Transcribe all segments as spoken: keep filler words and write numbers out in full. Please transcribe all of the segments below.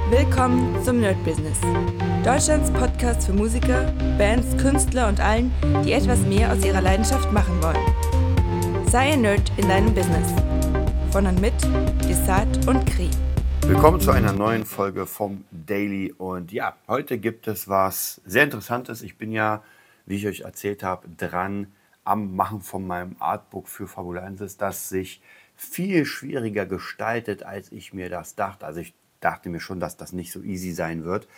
Willkommen zum Nerd Business. Deutschlands Podcast für Musiker, Bands, Künstler und allen, die etwas mehr aus ihrer Leidenschaft machen wollen. Sei ein Nerd in deinem Business. Von und mit Desart und Kri. Willkommen zu einer neuen Folge vom Daily. Und ja, heute gibt es was sehr Interessantes. Ich bin ja, wie ich euch erzählt habe, dran am Machen von meinem Artbook für Fabulensis, das sich viel schwieriger gestaltet, als ich mir das dachte. Also ich dachte mir schon, dass das nicht so easy sein wird.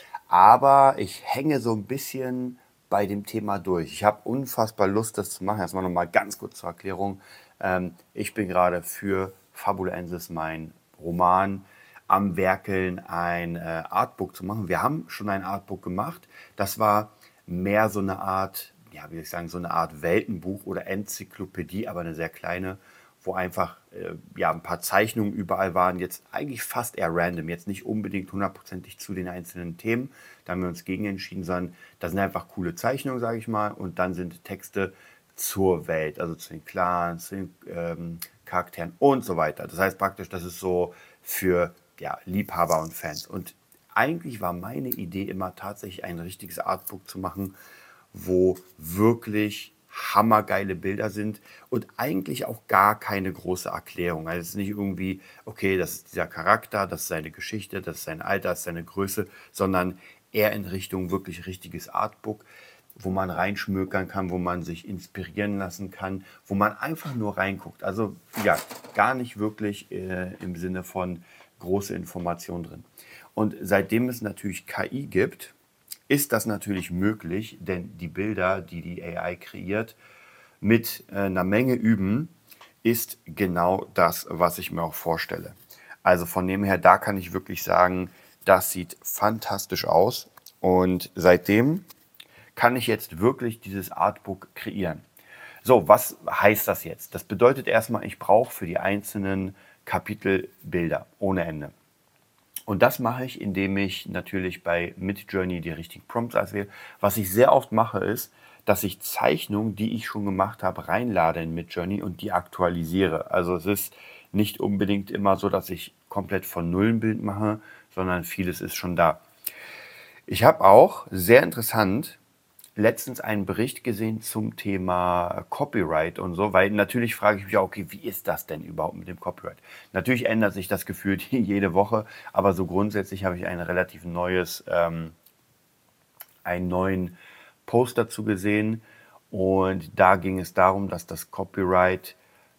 Aber ich hänge so ein bisschen bei dem Thema durch. Ich habe unfassbar Lust, das zu machen. Erstmal nochmal ganz kurz zur Erklärung. Ähm, ich bin gerade für Fabulensis, mein Roman, am Werkeln, ein äh, Artbook zu machen. Wir haben schon ein Artbook gemacht. Das war mehr so eine Art, ja, wie soll ich sagen, so eine Art Weltenbuch oder Enzyklopädie, aber eine sehr kleine, wo einfach äh, ja, ein paar Zeichnungen überall waren, jetzt eigentlich fast eher random, jetzt nicht unbedingt hundertprozentig zu den einzelnen Themen, da haben wir uns gegen entschieden, sondern das sind einfach coole Zeichnungen, sage ich mal, und dann sind Texte zur Welt, also zu den Clans, zu den ähm, Charakteren und so weiter. Das heißt praktisch, das ist so für ja, Liebhaber und Fans. Und eigentlich war meine Idee immer tatsächlich ein richtiges Artbook zu machen, wo wirklich hammergeile Bilder sind und eigentlich auch gar keine große Erklärung. Also es ist nicht irgendwie, okay, das ist dieser Charakter, das ist seine Geschichte, das ist sein Alter, das ist seine Größe, sondern eher in Richtung wirklich richtiges Artbook, wo man reinschmökern kann, wo man sich inspirieren lassen kann, wo man einfach nur reinguckt. Also ja, gar nicht wirklich äh, im Sinne von große Informationen drin. Und seitdem es natürlich K I gibt, ist das natürlich möglich, denn die Bilder, die die A I kreiert, mit äh, einer Menge üben, ist genau das, was ich mir auch vorstelle. Also von dem her, da kann ich wirklich sagen, das sieht fantastisch aus. Und seitdem kann ich jetzt wirklich dieses Artbook kreieren. So, was heißt das jetzt? Das bedeutet erstmal, ich brauche für die einzelnen Kapitel Bilder ohne Ende. Und das mache ich, indem ich natürlich bei Midjourney die richtigen Prompts auswähle. Was ich sehr oft mache, ist, dass ich Zeichnungen, die ich schon gemacht habe, reinlade in Midjourney und die aktualisiere. Also es ist nicht unbedingt immer so, dass ich komplett von Null ein Bild mache, sondern vieles ist schon da. Ich habe auch, sehr interessant, letztens einen Bericht gesehen zum Thema Copyright und so, weil natürlich frage ich mich auch, okay, wie ist das denn überhaupt mit dem Copyright? Natürlich ändert sich das gefühlt jede Woche, aber so grundsätzlich habe ich ein relativ neues, ähm, einen neuen Post dazu gesehen und da ging es darum, dass das Copyright,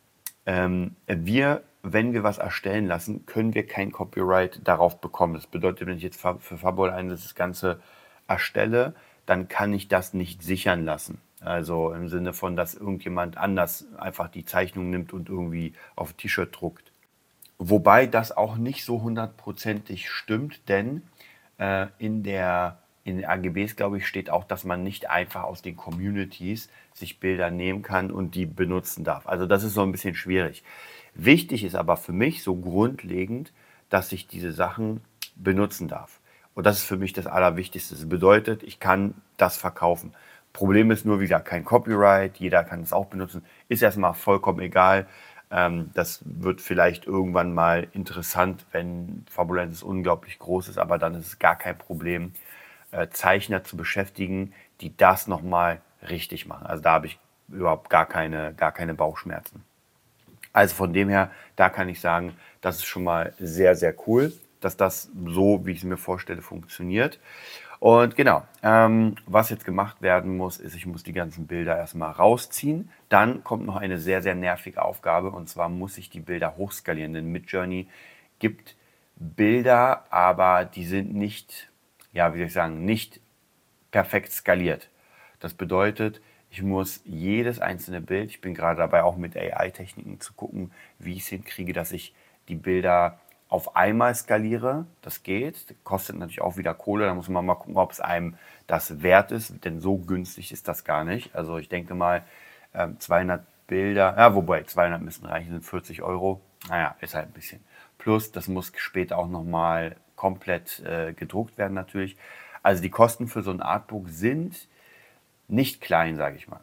ähm, wir, wenn wir was erstellen lassen, können wir kein Copyright darauf bekommen. Das bedeutet, wenn ich jetzt für Fabulensis das Ganze erstelle, dann kann ich das nicht sichern lassen. Also im Sinne von, dass irgendjemand anders einfach die Zeichnung nimmt und irgendwie auf ein T-Shirt druckt. Wobei das auch nicht so hundertprozentig stimmt, denn äh, in der in den A G Bs, glaube ich, steht auch, dass man nicht einfach aus den Communities sich Bilder nehmen kann und die benutzen darf. Also das ist so ein bisschen schwierig. Wichtig ist aber für mich so grundlegend, dass ich diese Sachen benutzen darf. Und das ist für mich das Allerwichtigste. Das bedeutet, ich kann das verkaufen. Problem ist nur, wie gesagt, kein Copyright, jeder kann es auch benutzen. Ist erstmal vollkommen egal. Ähm, das wird vielleicht irgendwann mal interessant, wenn Fabulensis unglaublich groß ist, aber dann ist es gar kein Problem, äh, Zeichner zu beschäftigen, die das nochmal richtig machen. Also da habe ich überhaupt gar keine, gar keine Bauchschmerzen. Also von dem her, da kann ich sagen, das ist schon mal sehr, sehr cool, dass das so, wie ich es mir vorstelle, funktioniert. Und genau, ähm, was jetzt gemacht werden muss, ist, ich muss die ganzen Bilder erstmal rausziehen. Dann kommt noch eine sehr, sehr nervige Aufgabe und zwar muss ich die Bilder hochskalieren. Denn Midjourney gibt Bilder, aber die sind nicht, ja, wie soll ich sagen, nicht perfekt skaliert. Das bedeutet, ich muss jedes einzelne Bild, ich bin gerade dabei auch mit A I-Techniken zu gucken, wie ich es hinkriege, dass ich die Bilder auf einmal skaliere. Das geht, das kostet natürlich auch wieder Kohle, da muss man mal gucken, ob es einem das wert ist, denn so günstig ist das gar nicht. Also ich denke mal, zweihundert Bilder, ja, wobei zweihundert müssen reichen, sind vierzig Euro. Naja, ist halt ein bisschen. Plus, das muss später auch nochmal komplett äh, gedruckt werden natürlich. Also die Kosten für so ein Artbook sind nicht klein, sage ich mal.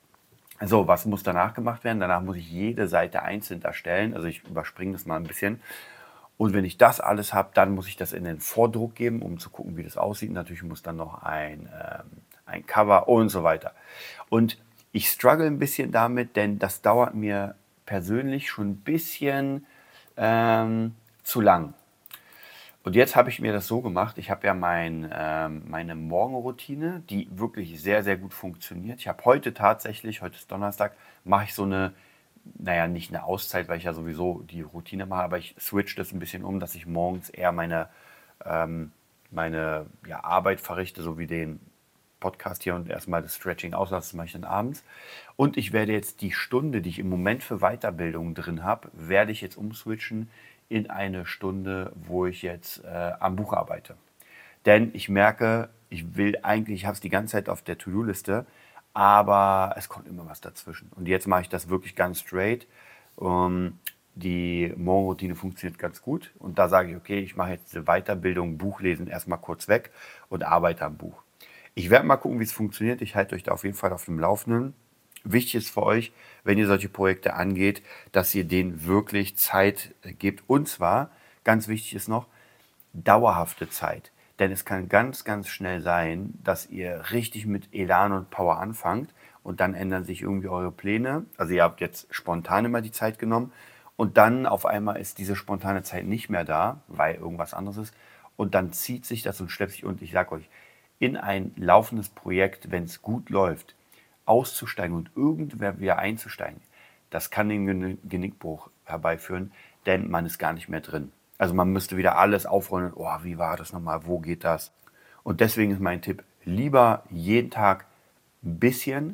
So, was muss danach gemacht werden? Danach muss ich jede Seite einzeln erstellen. Also ich überspringe das mal ein bisschen. Und wenn ich das alles habe, dann muss ich das in den Vordruck geben, um zu gucken, wie das aussieht. Natürlich muss dann noch ein, ähm, ein Cover und so weiter. Und ich struggle ein bisschen damit, denn das dauert mir persönlich schon ein bisschen ähm, zu lang. Und jetzt habe ich mir das so gemacht, ich habe ja mein, ähm, meine Morgenroutine, die wirklich sehr, sehr gut funktioniert. Ich habe heute tatsächlich, heute ist Donnerstag, mache ich so eine, naja, nicht eine Auszeit, weil ich ja sowieso die Routine mache, aber ich switch das ein bisschen um, dass ich morgens eher meine, ähm, meine ja, Arbeit verrichte, so wie den Podcast hier und erstmal das Stretching auslasse, das mache ich dann abends. Und ich werde jetzt die Stunde, die ich im Moment für Weiterbildung drin habe, werde ich jetzt umswitchen in eine Stunde, wo ich jetzt äh, am Buch arbeite. Denn ich merke, ich will eigentlich, ich habe es die ganze Zeit auf der To-Do-Liste, aber es kommt immer was dazwischen. Und jetzt mache ich das wirklich ganz straight. Um, die Morgenroutine funktioniert ganz gut. Und da sage ich, okay, ich mache jetzt diese Weiterbildung, Buchlesen erstmal kurz weg und arbeite am Buch. Ich werde mal gucken, wie es funktioniert. Ich halte euch da auf jeden Fall auf dem Laufenden. Wichtig ist für euch, wenn ihr solche Projekte angeht, dass ihr denen wirklich Zeit gebt. Und zwar, ganz wichtig ist noch, dauerhafte Zeit. Denn es kann ganz, ganz schnell sein, dass ihr richtig mit Elan und Power anfangt und dann ändern sich irgendwie eure Pläne. Also ihr habt jetzt spontan immer die Zeit genommen und dann auf einmal ist diese spontane Zeit nicht mehr da, weil irgendwas anderes ist. Und dann zieht sich das und schleppt sich. Und ich sage euch, in ein laufendes Projekt, wenn es gut läuft, auszusteigen und irgendwer wieder einzusteigen, das kann den Genickbruch herbeiführen, denn man ist gar nicht mehr drin. Also man müsste wieder alles aufrollen, oh, wie war das nochmal, wo geht das? Und deswegen ist mein Tipp, lieber jeden Tag ein bisschen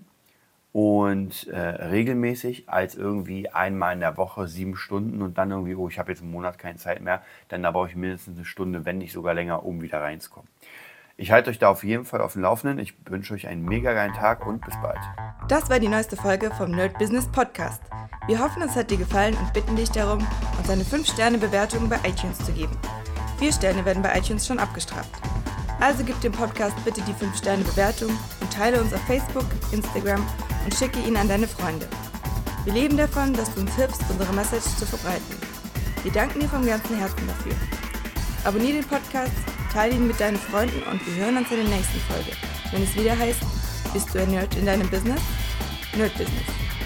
und äh, regelmäßig, als irgendwie einmal in der Woche sieben Stunden und dann irgendwie, oh, ich habe jetzt einen Monat keine Zeit mehr, denn da brauche ich mindestens eine Stunde, wenn nicht sogar länger, um wieder reinzukommen. Ich halte euch da auf jeden Fall auf dem Laufenden. Ich wünsche euch einen mega geilen Tag und bis bald. Das war die neueste Folge vom Nerd Business Podcast. Wir hoffen, es hat dir gefallen und bitten dich darum, uns eine fünf Sterne Bewertung bei iTunes zu geben. vier Sterne werden bei iTunes schon abgestraft. Also gib dem Podcast bitte die fünf Sterne Bewertung und teile uns auf Facebook, Instagram und schicke ihn an deine Freunde. Wir leben davon, dass du uns hilfst, unsere Message zu verbreiten. Wir danken dir vom ganzen Herzen dafür. Abonniere den Podcast, teile ihn mit deinen Freunden und wir hören uns in der nächsten Folge, wenn es wieder heißt, bist du ein Nerd in deinem Business? Nerd Business.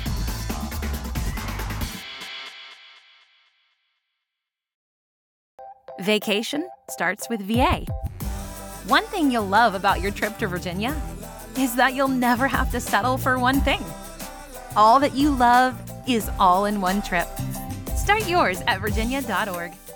Vacation starts with V A. One thing you'll love about your trip to Virginia is that you'll never have to settle for one thing. All that you love is all in one trip. Start yours at virginia dot org.